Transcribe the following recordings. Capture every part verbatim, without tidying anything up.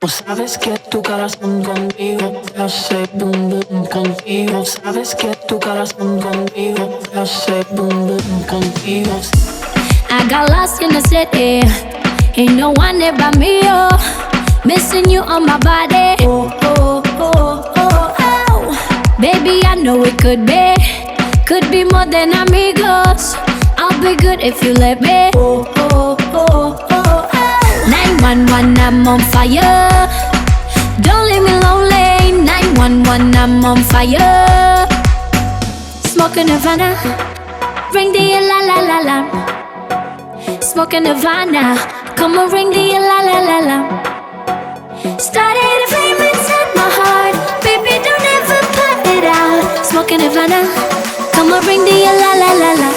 Sabes que tu corazón conmigo me hace boom boom contigo. Sabes que tu corazón conmigo me hace boom boom contigo. I got lost in the city, ain't no one there but me, oh. Missing you on my body, oh, oh, oh, oh, oh. Baby, I know it could be, could be more than amigos. I'll be good if you let me, oh, oh, oh, oh, oh. nine one one, I'm on fire. Don't leave me lonely. nine one one, I'm on fire. Smoking Havana, ring the la la la la. Smoking Havana, come on, ring the la la la la. Started a flame inside my heart, baby, don't ever put it out. Smoking Havana, come on, ring the la la la la.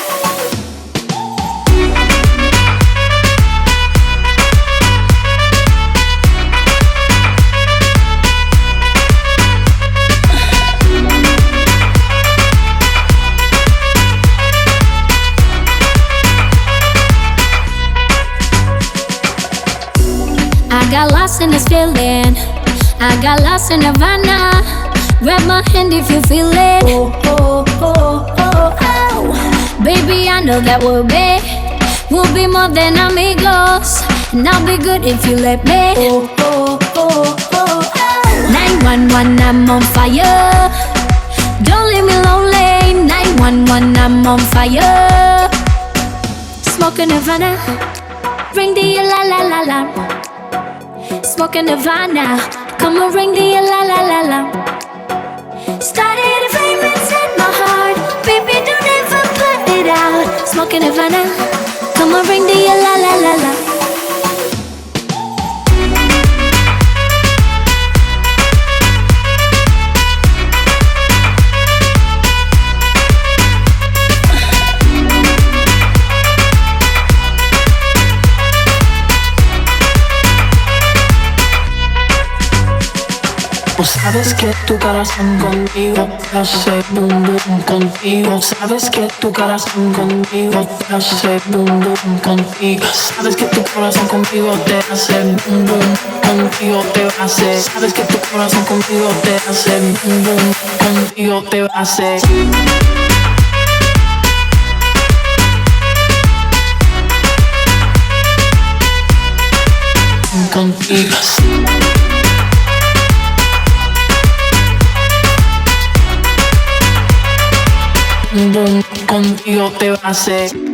I got lost in this feeling, I got lost in Havana. Grab my hand if you feel it, oh, oh, oh, oh, oh. Baby, I know that we'll be, we'll be more than amigos. And I'll be good if you let me, oh, oh, oh, oh, oh. nine one one, I'm on fire. Don't leave me lonely. nine one one, I'm on fire. Smoking Havana, ring the la la la la. Smoking Havana, come on, ring the la la la la. Started a flame inside my heart, baby, don't ever put it out. Smoking Havana, come on, ring the la la la la. Sabes que tu corazón conmigo me hace boom boom contigo. Sabes que tu corazón conmigo me hace boom boom contigo. Sabes que tu corazón conmigo te hace boom boom contigo te hace. Sabes que tu corazón conmigo te hace boom boom contigo te hace. Contigo. Boom, contigo te va a hacer.